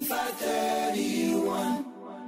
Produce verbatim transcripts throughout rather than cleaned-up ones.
five thirty-one.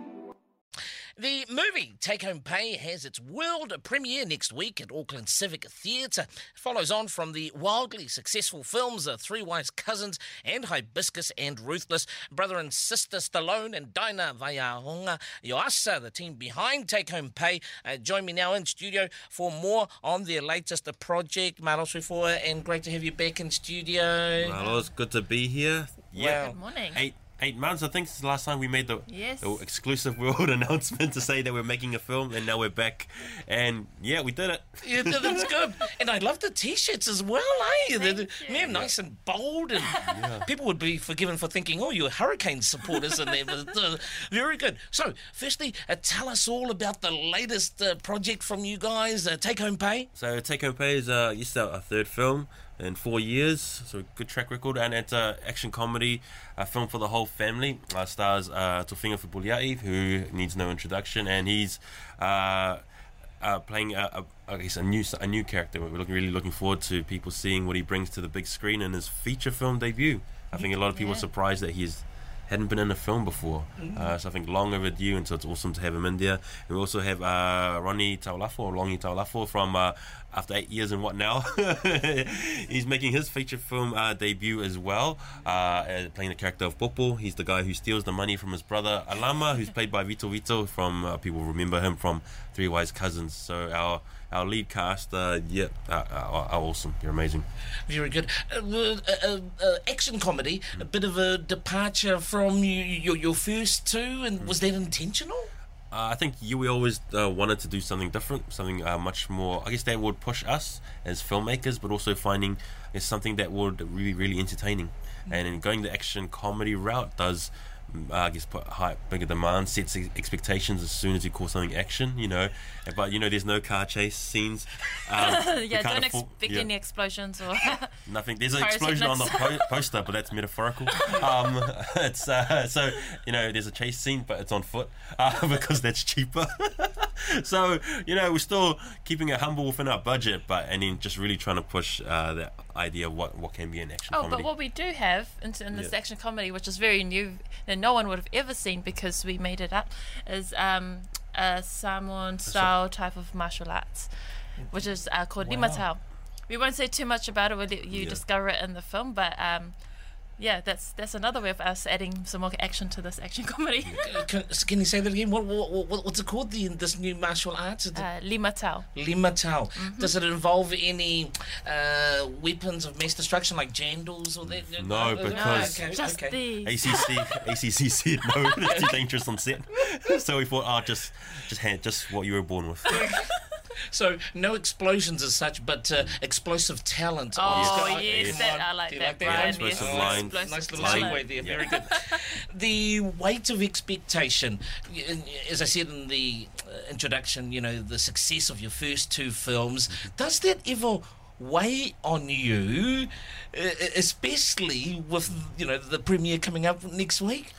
The movie Take Home Pay has its world premiere next week at Auckland Civic Theatre. It follows on from the wildly successful films uh, Three Wise Cousins and Hibiscus and Ruthless. Brother and sister Stallone and Dinah Vaiahonga Yoasa, the team behind Take Home Pay, uh, join me now in studio for more on their latest uh, project. Maro Suifoa, and great to have you back in studio. Well, it's good to be here. Yeah, Wow. Good morning. eight eight months. I think since the last time we made the, Yes. the exclusive world announcement to say that we're making a film, and now we're back. And yeah, we did it. Yeah, th- that's good. And I love the T-shirts as well, eh? Thank They're, you. they're nice and bold, and people would be forgiven for thinking, oh, you're Hurricane supporters in there. But, uh, very good. So, firstly, uh, tell us all about the latest uh, project from you guys, uh, Take Home Pay. So Take Home Pay is uh, yes, our third film in four years. So good track record, and it's an action comedy, a film for the whole family. Uh, stars uh, Tofinga Fupuliai, who needs no introduction, and he's uh, uh, playing a, a, I guess a new a new character. We're looking, really looking forward to people seeing what he brings to the big screen in his feature film debut. I think a lot of people Yeah. are surprised that he's hadn't been in a film before, uh, so I think long overdue, and so it's awesome to have him in there. And we also have uh, Ronnie Taulafo, or Longi Taulafo, from uh, After Eight Years and What Now. He's making his feature film uh, debut as well, uh, uh, playing the character of Popo. He's the guy who steals the money from his brother Alama, who's played by Vito Vito from, uh, people remember him from Three Wise Cousins. So our our lead cast, uh, yeah, uh, are, are awesome. You're amazing. Very good. Uh, uh, uh, uh, action comedy, a bit of a departure from you, your, your first two, and was that intentional? Uh, I think you we always uh, wanted to do something different, something uh, much more, I guess, that would push us as filmmakers, but also finding is something that would really, really entertaining. And in going the action comedy route does, uh, I guess, put high, bigger demands, sets ex- expectations as soon as you call something action, you know. But, you know, there's no car chase scenes. Um, we yeah, can't don't afford- expect yeah. any explosions or Nothing. There's an explosion on the Pyrotechnics. po- poster, but that's metaphorical. Um, it's uh, so you know there's a chase scene, but it's on foot uh, because that's cheaper. So you know we're still keeping it humble within our budget, but and then just really trying to push uh, the idea of what, what can be an action Oh, comedy. but what we do have in, in this Yeah. action comedy, which is very new and no one would have ever seen because we made it up, is um, a Samoan style type of martial arts, which is uh, called Wow. Limatau. We won't say too much about it. We'll let you Yeah. discover it in the film, but um, yeah, that's that's another way of us adding some more action to this action comedy. Uh, Can, can you say that again? What, what, what what's it called? The this new martial arts? Is it uh, Limatau. Limatau. Does it involve any uh, weapons of mass destruction like jandals or that? No, Uh, because- okay, Just okay. the A C C A C C said no, it's too dangerous on set. So we thought, oh, just just hand, just what you were born with. So no explosions as such, but uh, explosive talent. Oh, It's got- yes, yes. that, I like Do you that, like that? Brian. Yeah, explosive yes. lines. Explosive Nice little talent. segue there, Yeah. very good. The weight of expectation, y- as I said in the uh, introduction, you know, the success of your first two films, does that ever weigh on you, uh, especially with, you know, the premiere coming up next week?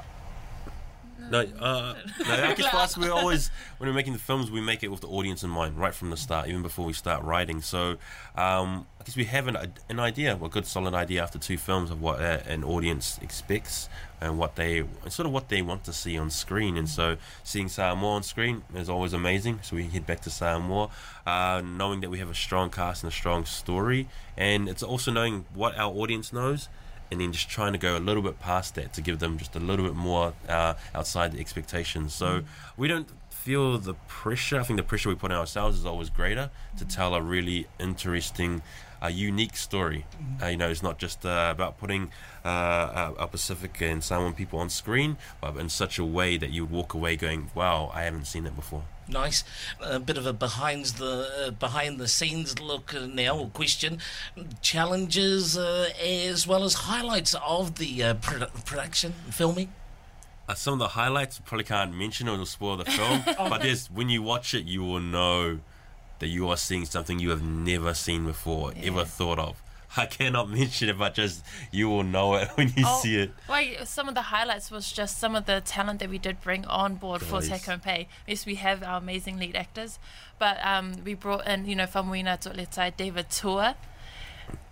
No, uh, no, I guess for us, we're always, when we're making the films, we make it with the audience in mind right from the start, even before we start writing. So um, I guess we have an, an idea, a good solid idea after two films of what uh, an audience expects and what they, and sort of what they want to see on screen. And so seeing Samoa on screen is always amazing. So we head back to Samoa, uh, knowing that we have a strong cast and a strong story. And it's also knowing what our audience knows, and then just trying to go a little bit past that to give them just a little bit more uh, outside the expectations. So mm. we don't feel the pressure. I think the pressure we put on ourselves is always greater to tell a really interesting, uh, unique story. Uh, you know, it's not just uh, about putting uh, our, our Pacific and Samoan people on screen, but in such a way that you would walk away going, wow, I haven't seen that before. Nice, a bit of a behind the uh, behind the scenes look uh, now, or question, challenges uh, as well as highlights of the uh, produ- production filming. Uh, some of the highlights you probably can't mention or it'll spoil the film, but there's when you watch it, you will know that you are seeing something you have never seen before, Yeah. ever thought of. I cannot mention it, but just you will know it when you Oh, see it. Wait, some of the highlights was just some of the talent that we did bring on board for Nice. Take Home Pay. Yes, we have our amazing lead actors, but um, we brought in, you know, Famuina Toletai, David Tua,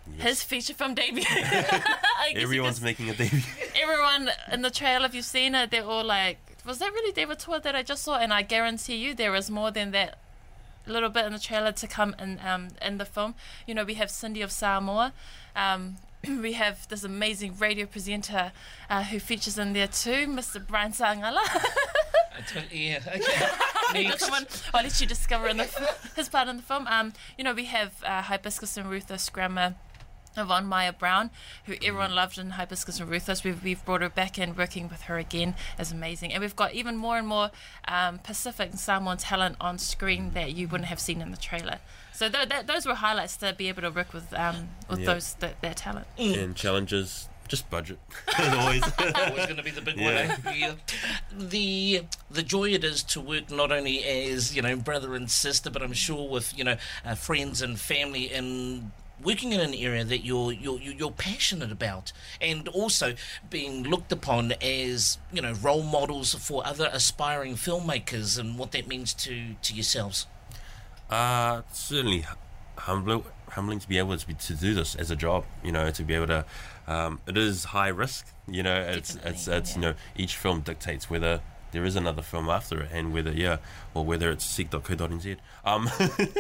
his feature film debut. I guess Everyone's because making a debut. everyone in the trailer, if you've seen it, they're all like, was that really David Tua that I just saw? And I guarantee you there is more than that little bit in the trailer to come in um, in the film. You know, we have Cindy of Samoa. Um, we have this amazing radio presenter uh, who features in there too, Mister Brian Sangala. I don't- yeah, okay. That's the one I'll let you discover in the f- his part in the film. Um, you know, we have uh, Hibiscus and Rufus Grammar, Yvonne Maya Brown, who everyone loved in Hibiscus and Rufus. We've, we've brought her back in, working with her again is amazing. And we've got even more and more um, Pacific and Samoan talent on screen that you wouldn't have seen in the trailer. So th- th- those were highlights to be able to work with um, with Yeah. those th- their talent. And challenges, just budget. As always. Always going to be the big Yeah. one. Eh? Yeah. The the joy it is to work not only as you know brother and sister, but I'm sure with you know uh, friends and family and working in an area that you're you're you're passionate about, and also being looked upon as you know role models for other aspiring filmmakers, and what that means to to yourselves. Uh, certainly humbling, humbling to be able to, be, to do this as a job. You know, to be able to. Um, it is high risk. You know, it's Definitely, it's it's you yeah. know each film dictates whether there is another film after it, and whether yeah, or whether it's seek dot co dot n z. Um,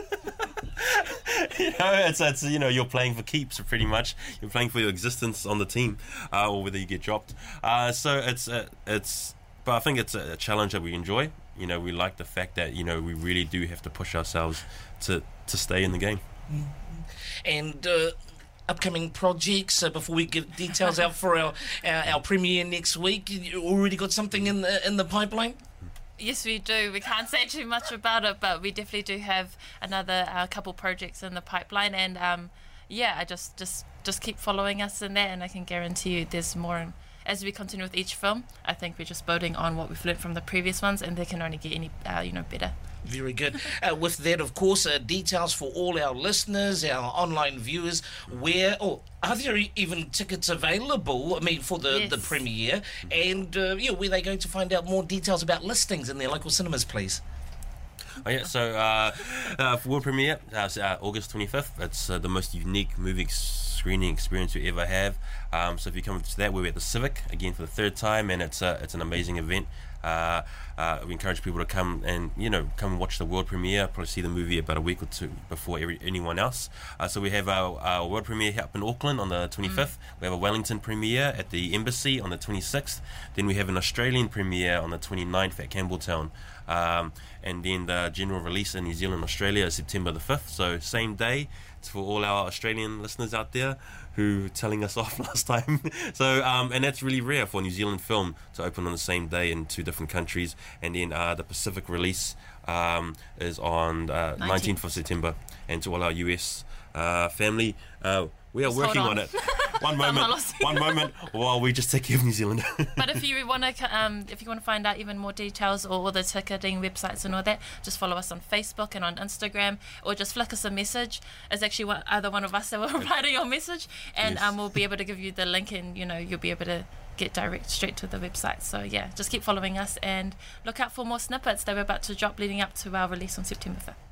you know, it's it's you know you're playing for keeps pretty much. You're playing for your existence on the team, uh, or whether you get dropped. Uh, so it's uh, it's. But I think it's a challenge that we enjoy. You know, we like the fact that you know we really do have to push ourselves to to stay in the game. And uh, upcoming projects. Uh, before we give details out for our, our our premiere next week, you already got something in the in the pipeline. Yes, we do. We can't say too much about it, but we definitely do have another uh, couple projects in the pipeline. And um, yeah, I just, just just keep following us in that, and I can guarantee you there's more. In, as we continue with each film, I think we're just building on what we've learned from the previous ones, and they can only get any uh, you know better. Very good. Uh, with that, of course, uh, details for all our listeners, our online viewers. Where, oh, are there e- even tickets available? I mean, for the, the Yes. premiere, and uh, yeah, where they going to find out more details about listings in their local cinemas, please. Oh yeah, so uh, uh, for world premiere, uh, it's, uh, August twenty-fifth. It's uh, the most unique movie ex- screening experience you ever have. Um, so if you come to that, we're at the Civic again for the third time, and it's uh, it's an amazing event. Uh, uh, we encourage people to come and you know come and watch the world premiere. Probably see the movie about a week or two before every, anyone else. Uh, so we have our, our world premiere here up in Auckland on the twenty-fifth. Mm. We have a Wellington premiere at the Embassy on the twenty-sixth. Then we have an Australian premiere on the twenty-ninth at Campbelltown. Um, and then the general release in New Zealand, Australia is September the fifth. So same day. It's for all our Australian listeners out there who were telling us off last time. So um, and that's really rare for a New Zealand film to open on the same day in two different countries. And then uh, the Pacific release um, is on uh, nineteenth of September. And to all our U S uh, family, uh, we are Just working hold on. on. it. One moment, lost. one moment, while we just take care of New Zealand. But if you want to, um, if you want to find out even more details or all the ticketing websites and all that, just follow us on Facebook and on Instagram, or just flick us a message. It's actually one, either one of us that will reply to your message, and Yes. um, we'll be able to give you the link, and you know you'll be able to get direct straight to the website. So yeah, just keep following us and look out for more snippets that we're about to drop leading up to our release on September fifth.